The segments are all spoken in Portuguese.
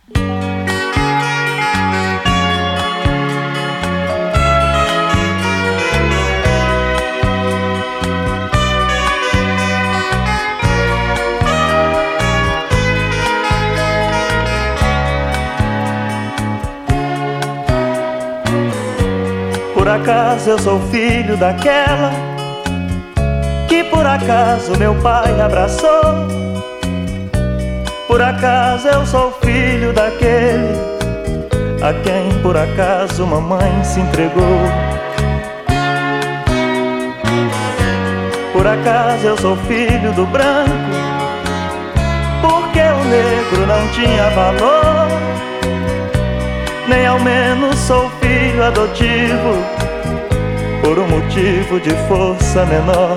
Por acaso eu sou filho daquela que por acaso meu pai abraçou. Por acaso eu sou filho daquele a quem por acaso mamãe se entregou. Por acaso eu sou filho do branco porque o negro não tinha valor. Nem ao menos sou filho adotivo por um motivo de força menor.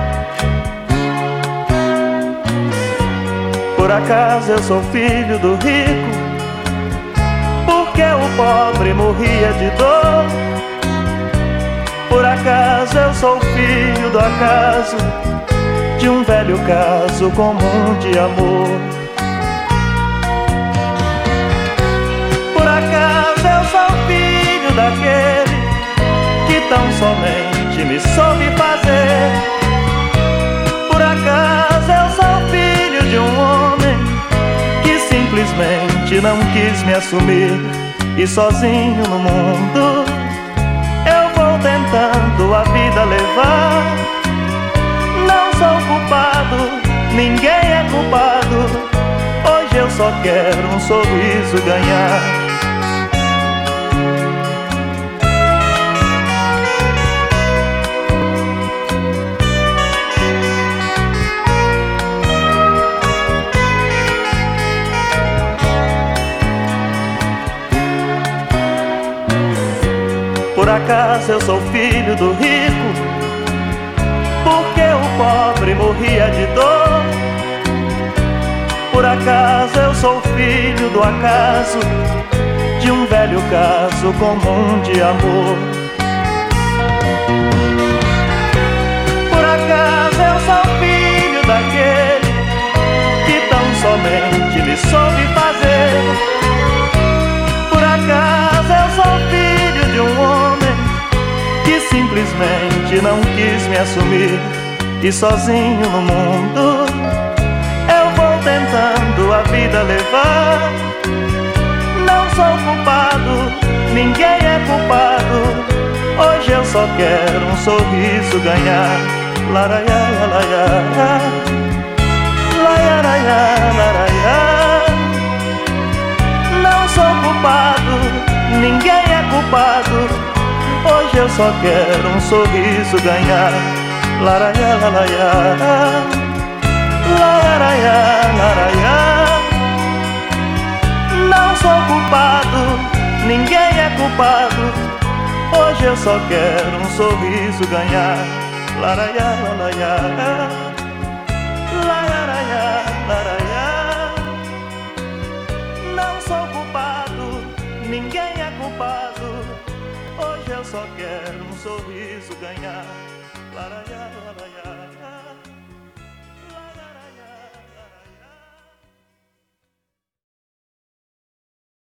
Por acaso eu sou filho do rico porque o pobre morria de dor. Por acaso eu sou filho do acaso de um velho caso comum de amor. Por acaso eu sou filho daquele que tão somente me soube fazer. Por acaso eu sou filho de um homem que simplesmente não quis me assumir. E sozinho no mundo eu vou tentando a vida levar. Não sou culpado, ninguém é culpado. Hoje eu só quero um sorriso ganhar. Por acaso eu sou filho do rico porque o pobre morria de dor. Por acaso eu sou filho do acaso de um velho caso comum de amor. Por acaso eu sou filho daquele que tão somente me soube fazer. Por acaso eu sou filho de um homem que simplesmente não quis me assumir. E sozinho no mundo eu vou tentando a vida levar. Não sou culpado, ninguém é culpado. Hoje eu só quero um sorriso ganhar. Laraiá, laraiá, laraiá, laraiá. Não sou culpado, ninguém é culpado. Hoje eu só quero um sorriso ganhar. Laraiá, laraiá, laraiá, laraiá. Não sou culpado, ninguém é culpado. Hoje eu só quero um sorriso ganhar. Laraiá, laraiá, laraiá, laraiá. Não sou culpado, ninguém é culpado. Hoje eu só quero um sorriso ganhar. Laraiá, laraiá.